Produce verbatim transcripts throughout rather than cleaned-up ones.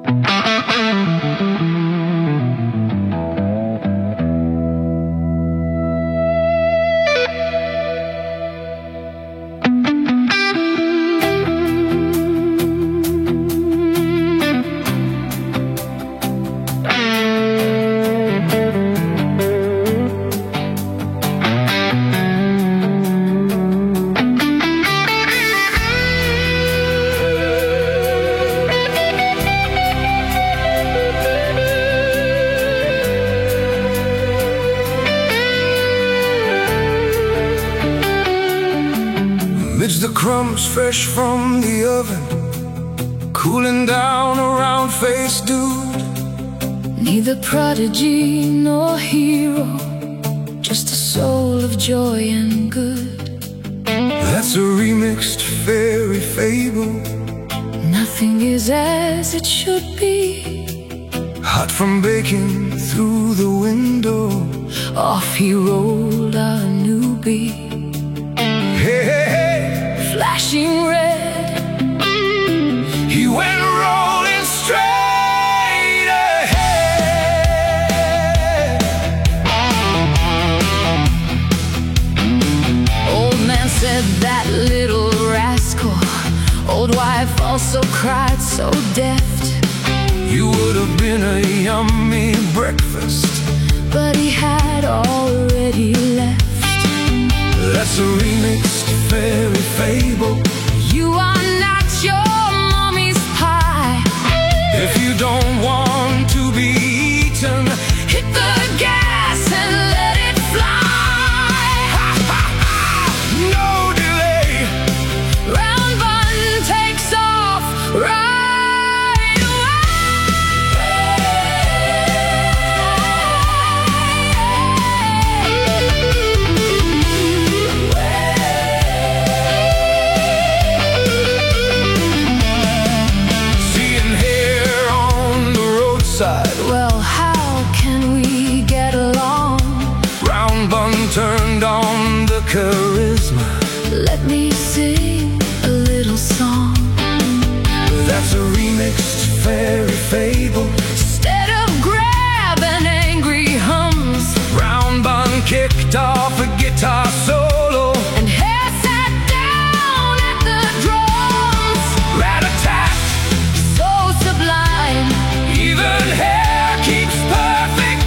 Amidst the crumbs fresh from the oven, cooling down around face dude. Neither prodigy nor hero, just a soul of joy and good. That's a remixed fairy fable. Nothing is as it should be. Hot from baking through the window, off he rolled our newbie. Hey, hey, hey. Flashing red, he went rolling straight ahead. Old man said, that little rascal. Old wife also cried, so deft. You would have been a yummy breakfast, but he had already left. That's a remixed fairy fable. You are not your mommy's pie. If you don't want to be eaten, hit the gas and let it fly. Ha, ha, ha. No delay. Round bun takes off right Well, how can we get along? Round bun turned on the charisma. Let me sing a little song. That's a remixed fairy fable. Instead of grab and angry hums, round bun kicked off a guitar solo, and hair sat down at the drums. Rat-a-tat, so sublime. Even hair keeps perfect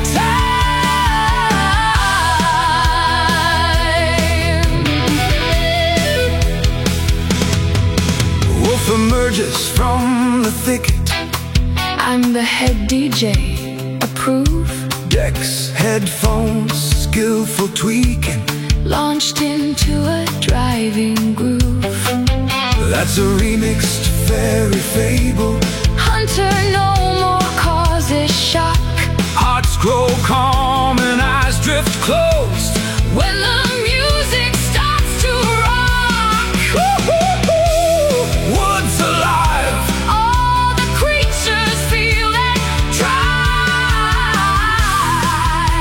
time. Wolf emerges from the thicket. I'm the head D J, approve. Decks, headphones, skillful tweaking, launched into a driving groove. That's a remixed fairy fable. Hunter no more causes shock. Hearts grow calm and eyes drift closed when the music starts to rock. Woods alive, all the creatures feel and try.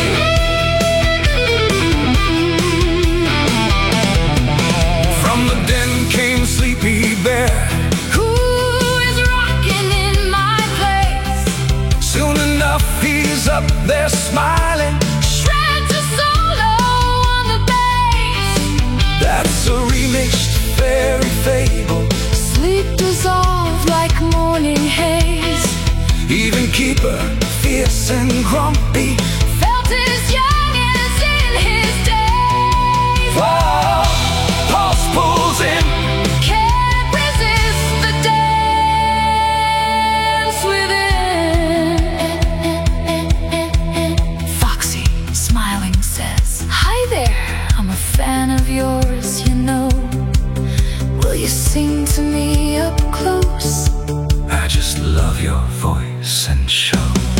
From the den came Sleepy Bear. Who is rocking in my place? Soon enough he's up there smiling. Shreds a solo on the bass. That's a remixed fairy fable. Sleep dissolved like morning haze. Even Keeper, fierce and grumpy, felt as young as in his days. Whoa, pulse pulls in. Can't resist the dance within. Foxy, smiling, says, hi there, I'm a fan of yours, you know. Will you sing to me up close? I just love your voice and show.